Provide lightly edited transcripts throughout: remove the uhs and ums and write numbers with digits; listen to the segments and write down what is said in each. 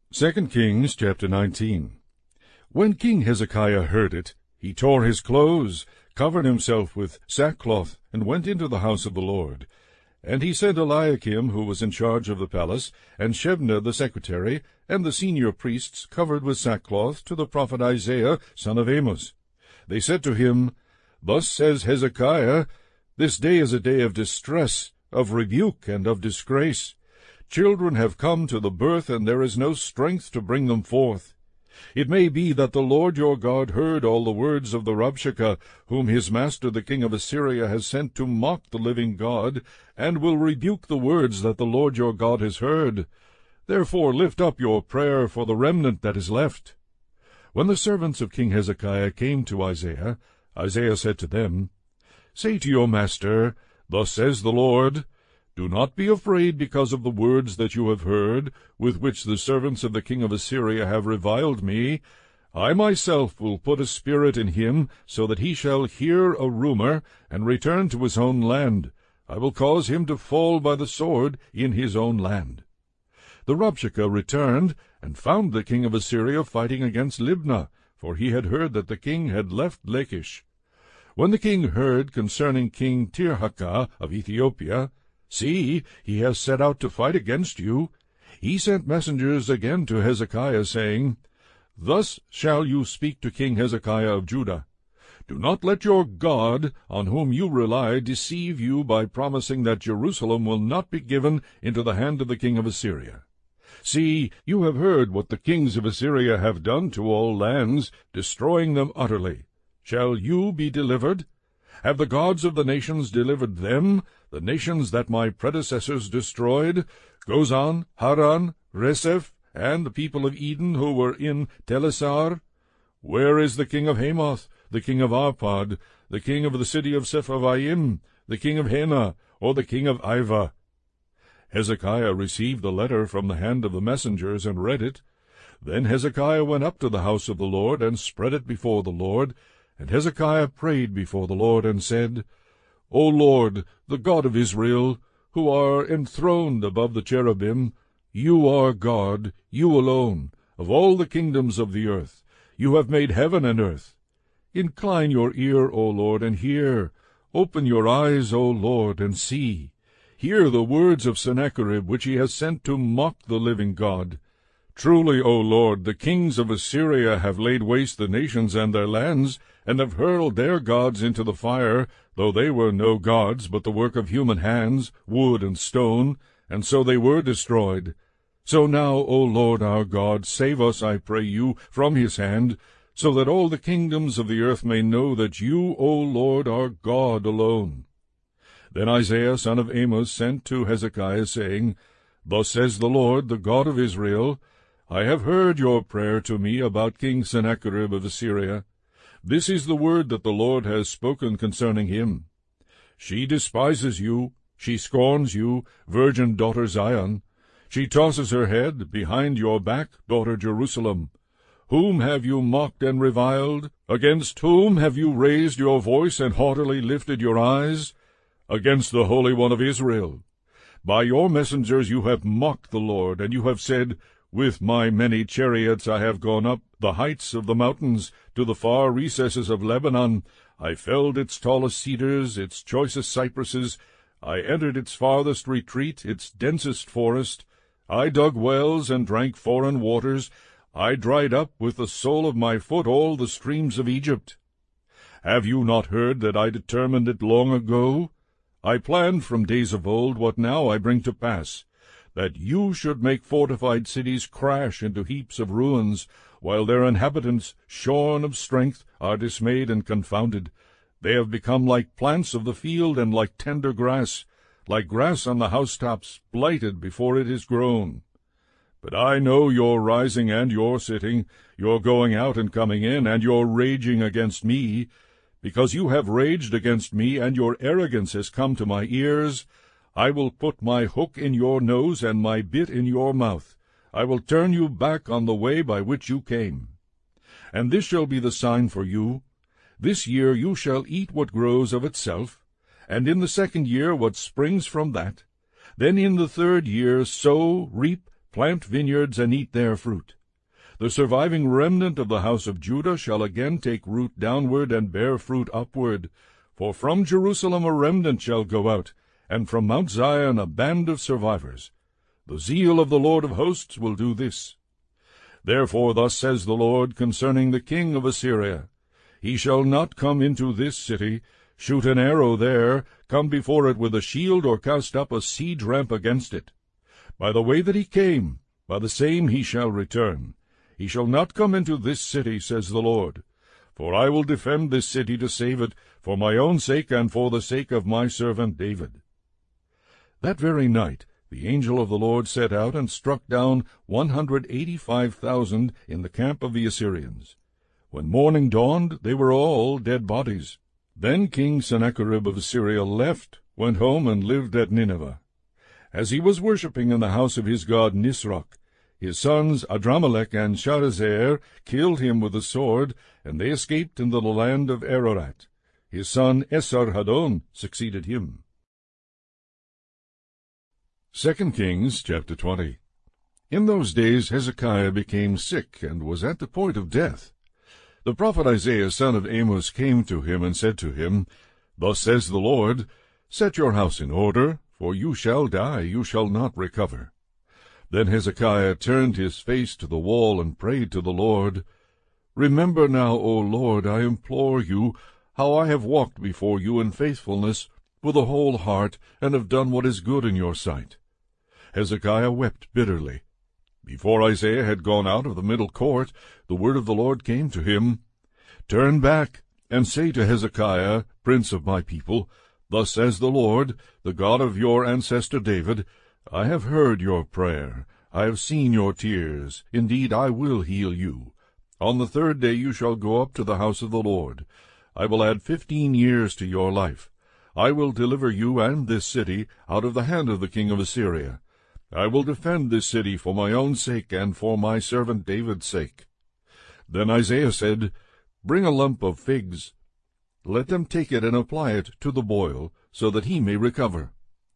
2 Kings chapter 19. When King Hezekiah heard it, he tore his clothes, covered himself with sackcloth, and went into the house of the Lord. And he sent Eliakim, who was in charge of the palace, and Shebna the secretary, and the senior priests covered with sackcloth, to the prophet Isaiah, son of Amos. They said to him, Thus says Hezekiah, This day is a day of distress, of rebuke, and of disgrace. Children have come to the birth, and there is no strength to bring them forth. It may be that the Lord your God heard all the words of the Rabshakeh, whom his master the king of Assyria has sent to mock the living God, and will rebuke the words that the Lord your God has heard. Therefore lift up your prayer for the remnant that is left. When the servants of King Hezekiah came to Isaiah, Isaiah said to them, Say to your master, Thus says the Lord, Do not be afraid because of the words that you have heard, with which the servants of the king of Assyria have reviled me. I myself will put a spirit in him, so that he shall hear a rumor, and return to his own land. I will cause him to fall by the sword in his own land. The Rabshakeh returned, and found the king of Assyria fighting against Libnah, for he had heard that the king had left Lachish. When the king heard concerning King Tirhakah of Ethiopia, See, he has set out to fight against you, he sent messengers again to Hezekiah, saying, Thus shall you speak to King Hezekiah of Judah. Do not let your God, on whom you rely, deceive you by promising that Jerusalem will not be given into the hand of the king of Assyria. See, you have heard what the kings of Assyria have done to all lands, destroying them utterly. Shall you be delivered? Have the gods of the nations delivered them, the nations that my predecessors destroyed, Gozan, Haran, Reseph, and the people of Eden who were in Telassar? Where is the king of Hamath, the king of Arpad, the king of the city of Sepharvaim, the king of Hena, or the king of Ivah? Hezekiah received the letter from the hand of the messengers, and read it. Then Hezekiah went up to the house of the Lord, and spread it before the Lord. And Hezekiah prayed before the Lord, and said, O Lord, the God of Israel, who are enthroned above the cherubim, you are God, you alone, of all the kingdoms of the earth. You have made heaven and earth. Incline your ear, O Lord, and hear. Open your eyes, O Lord, and see. Hear the words of Sennacherib, which he has sent to mock the living God. Truly, O Lord, the kings of Assyria have laid waste the nations and their lands, and have hurled their gods into the fire, though they were no gods, but the work of human hands, wood and stone, and so they were destroyed. So now, O Lord our God, save us, I pray you, from his hand, so that all the kingdoms of the earth may know that you, O Lord, are God alone. Then Isaiah son of Amos sent to Hezekiah, saying, Thus says the Lord, the God of Israel, I have heard your prayer to me about King Sennacherib of Assyria. This is the word that the Lord has spoken concerning him. She despises you, she scorns you, virgin daughter Zion. She tosses her head behind your back, daughter Jerusalem. Whom have you mocked and reviled? Against whom have you raised your voice and haughtily lifted your eyes? Against the Holy One of Israel. By your messengers you have mocked the Lord, and you have said, With my many chariots I have gone up the heights of the mountains, to the far recesses of Lebanon. I felled its tallest cedars, its choicest cypresses. I entered its farthest retreat, its densest forest. I dug wells and drank foreign waters. I dried up with the sole of my foot all the streams of Egypt. Have you not heard that I determined it long ago? I planned from days of old what now I bring to pass, that you should make fortified cities crash into heaps of ruins, while their inhabitants, shorn of strength, are dismayed and confounded. They have become like plants of the field and like tender grass, like grass on the housetops, blighted before it is grown. But I know your rising and your sitting, your going out and coming in, and your raging against me. Because you have raged against me, and your arrogance has come to my ears, I will put my hook in your nose and my bit in your mouth. I will turn you back on the way by which you came. And this shall be the sign for you. This year you shall eat what grows of itself, and in the 2nd year what springs from that. Then in the 3rd year sow, reap, plant vineyards, and eat their fruit. The surviving remnant of the house of Judah shall again take root downward and bear fruit upward. For from Jerusalem a remnant shall go out, and from Mount Zion a band of survivors. The zeal of the Lord of hosts will do this. Therefore thus says the Lord concerning the king of Assyria, He shall not come into this city, shoot an arrow there, come before it with a shield, or cast up a siege ramp against it. By the way that he came, by the same he shall return. He shall not come into this city, says the Lord. For I will defend this city to save it, for my own sake and for the sake of my servant David. That very night the angel of the Lord set out and struck down 185,000 in the camp of the Assyrians. When morning dawned, they were all dead bodies. Then King Sennacherib of Assyria left, went home, and lived at Nineveh. As he was worshipping in the house of his god Nisroch, his sons Adramelech and Sharezer killed him with the sword, and they escaped into the land of Ararat. His son Esarhaddon succeeded him. 2 Kings chapter 20. In those days Hezekiah became sick, and was at the point of death. The prophet Isaiah son of Amos came to him, and said to him, Thus says the Lord, Set your house in order, for you shall die, you shall not recover. Then Hezekiah turned his face to the wall, and prayed to the Lord, Remember now, O Lord, I implore you, how I have walked before you in faithfulness, with a whole heart, and have done what is good in your sight. Hezekiah wept bitterly. Before Isaiah had gone out of the middle court, the word of the Lord came to him, Turn back, and say to Hezekiah, prince of my people, Thus says the Lord, the God of your ancestor David, I have heard your prayer, I have seen your tears, indeed I will heal you. On the 3rd day you shall go up to the house of the Lord. I will add 15 years to your life. I will deliver you and this city out of the hand of the king of Assyria. I will defend this city for my own sake and for my servant David's sake. Then Isaiah said, Bring a lump of figs. Let them take it and apply it to the boil, so that he may recover.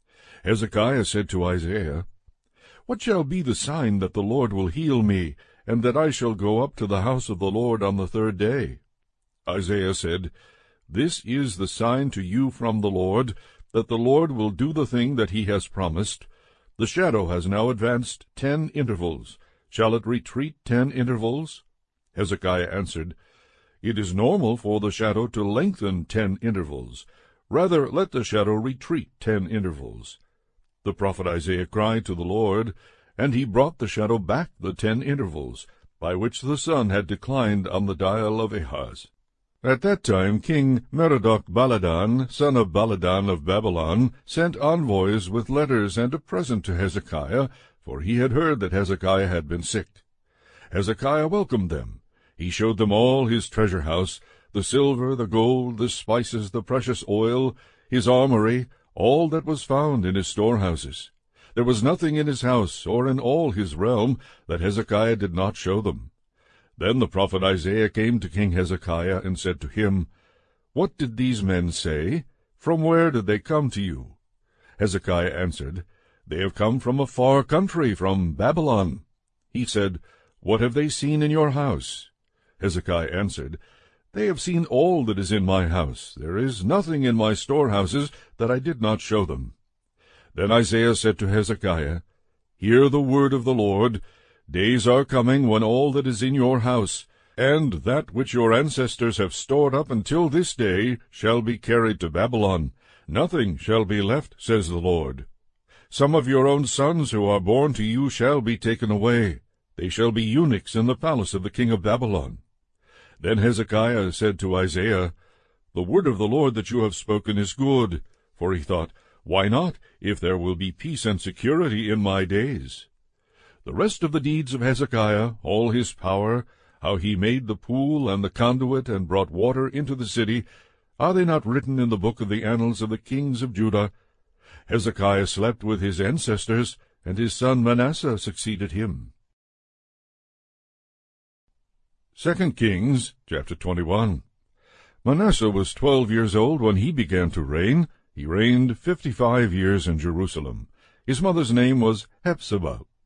Hezekiah said to Isaiah, What shall be the sign that the Lord will heal me, and that I shall go up to the house of the Lord on the 3rd day? Isaiah said, This is the sign to you from the Lord, that the Lord will do the thing that he has promised. The shadow has now advanced 10 intervals. Shall it retreat 10 intervals? Hezekiah answered, It is normal for the shadow to lengthen 10 intervals. Rather, let the shadow retreat 10 intervals. The prophet Isaiah cried to the Lord, and he brought the shadow back the 10 intervals, by which the sun had declined on the dial of Ahaz. At that time King Merodach-Baladan, son of Baladan of Babylon, sent envoys with letters and a present to Hezekiah, for he had heard that Hezekiah had been sick. Hezekiah welcomed them. He showed them all his treasure house, the silver, the gold, the spices, the precious oil, his armory, all that was found in his storehouses. There was nothing in his house or in all his realm that Hezekiah did not show them. Then the prophet Isaiah came to King Hezekiah and said to him, What did these men say? From where did they come to you? Hezekiah answered, They have come from a far country, from Babylon. He said, What have they seen in your house? Hezekiah answered, They have seen all that is in my house. There is nothing in my storehouses that I did not show them. Then Isaiah said to Hezekiah, Hear the word of the Lord. Days are coming when all that is in your house, and that which your ancestors have stored up until this day, shall be carried to Babylon. Nothing shall be left, says the Lord. Some of your own sons who are born to you shall be taken away. They shall be eunuchs in the palace of the king of Babylon. Then Hezekiah said to Isaiah, The word of the Lord that you have spoken is good. For he thought, Why not, if there will be peace and security in my days? The rest of the deeds of Hezekiah, all his power, how he made the pool and the conduit and brought water into the city, are they not written in the book of the annals of the kings of Judah? Hezekiah slept with his ancestors, and his son Manasseh succeeded him. 2 Kings chapter 21. Manasseh was 12 years old when he began to reign. He reigned 55 years in Jerusalem. His mother's name was Hephzibah.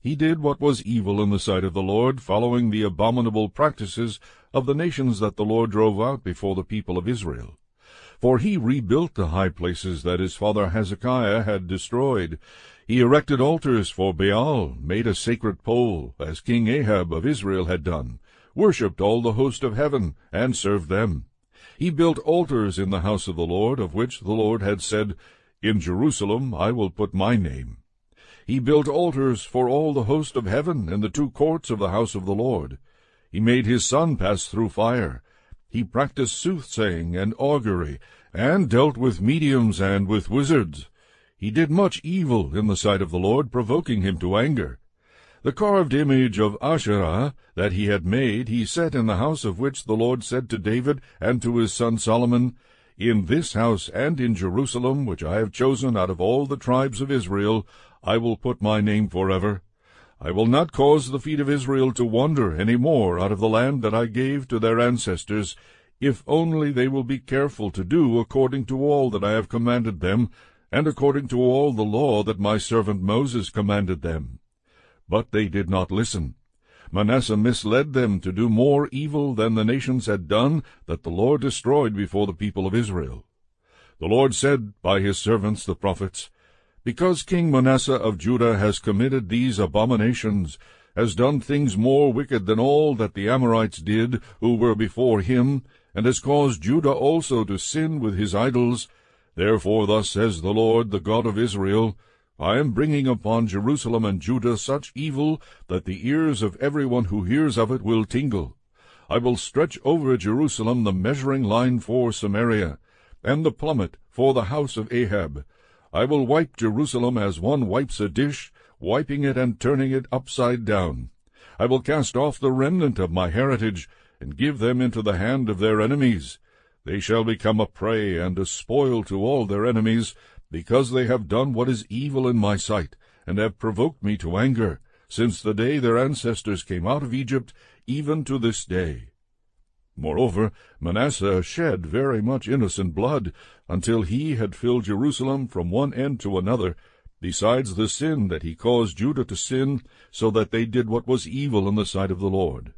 He did what was evil in the sight of the Lord, following the abominable practices of the nations that the Lord drove out before the people of Israel. For he rebuilt the high places that his father Hezekiah had destroyed. He erected altars for Baal, made a sacred pole, as King Ahab of Israel had done, worshipped all the host of heaven, and served them. He built altars in the house of the Lord, of which the Lord had said, In Jerusalem I will put my name. He built altars for all the host of heaven in the two courts of the house of the Lord. He made his son pass through fire. He practiced soothsaying and augury, and dealt with mediums and with wizards. He did much evil in the sight of the Lord, provoking him to anger. The carved image of Asherah that he had made he set in the house, of which the Lord said to David and to his son Solomon, In this house and in Jerusalem, which I have chosen out of all the tribes of Israel, I will put my name forever. I will not cause the feet of Israel to wander any more out of the land that I gave to their ancestors, if only they will be careful to do according to all that I have commanded them, and according to all the law that my servant Moses commanded them. But they did not listen. Manasseh misled them to do more evil than the nations had done, that the Lord destroyed before the people of Israel. The Lord said by his servants the prophets, Because King Manasseh of Judah has committed these abominations, has done things more wicked than all that the Amorites did, who were before him, and has caused Judah also to sin with his idols, therefore thus says the Lord, the God of Israel, I am bringing upon Jerusalem and Judah such evil that the ears of everyone who hears of it will tingle. I will stretch over Jerusalem the measuring line for Samaria, and the plummet for the house of Ahab. I will wipe Jerusalem as one wipes a dish, wiping it and turning it upside down. I will cast off the remnant of my heritage, and give them into the hand of their enemies. They shall become a prey and a spoil to all their enemies, because they have done what is evil in my sight, and have provoked me to anger, since the day their ancestors came out of Egypt, even to this day. Moreover, Manasseh shed very much innocent blood, until he had filled Jerusalem from one end to another, besides the sin that he caused Judah to sin, so that they did what was evil in the sight of the Lord.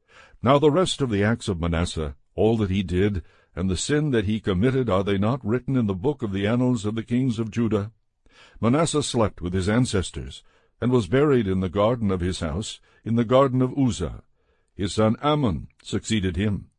Now the rest of the acts of Manasseh, all that he did, and the sin that he committed, are they not written in the book of the annals of the kings of Judah? Manasseh slept with his ancestors, and was buried in the garden of his house, in the garden of Uzzah. His son Amon succeeded him.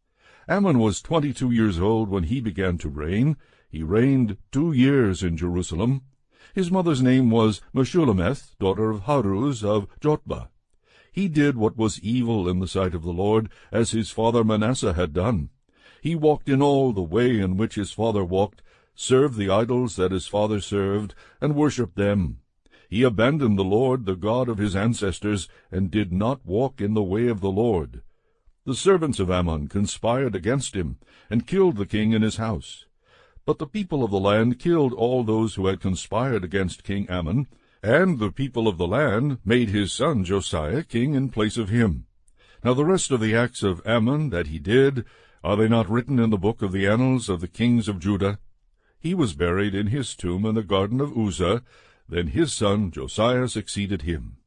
Amon was 22 years old when he began to reign. He reigned 2 years in Jerusalem. His mother's name was Meshullemeth, daughter of Haruz of Jotbah. He did what was evil in the sight of the Lord, as his father Manasseh had done. He walked in all the way in which his father walked, served the idols that his father served, and worshipped them. He abandoned the Lord, the God of his ancestors, and did not walk in the way of the Lord. The servants of Ammon conspired against him, and killed the king in his house. But the people of the land killed all those who had conspired against King Ammon, and the people of the land made his son Josiah king in place of him. Now the rest of the acts of Ammon that he did, are they not written in the book of the annals of the kings of Judah? He was buried in his tomb in the garden of Uzzah. Then his son Josiah succeeded him.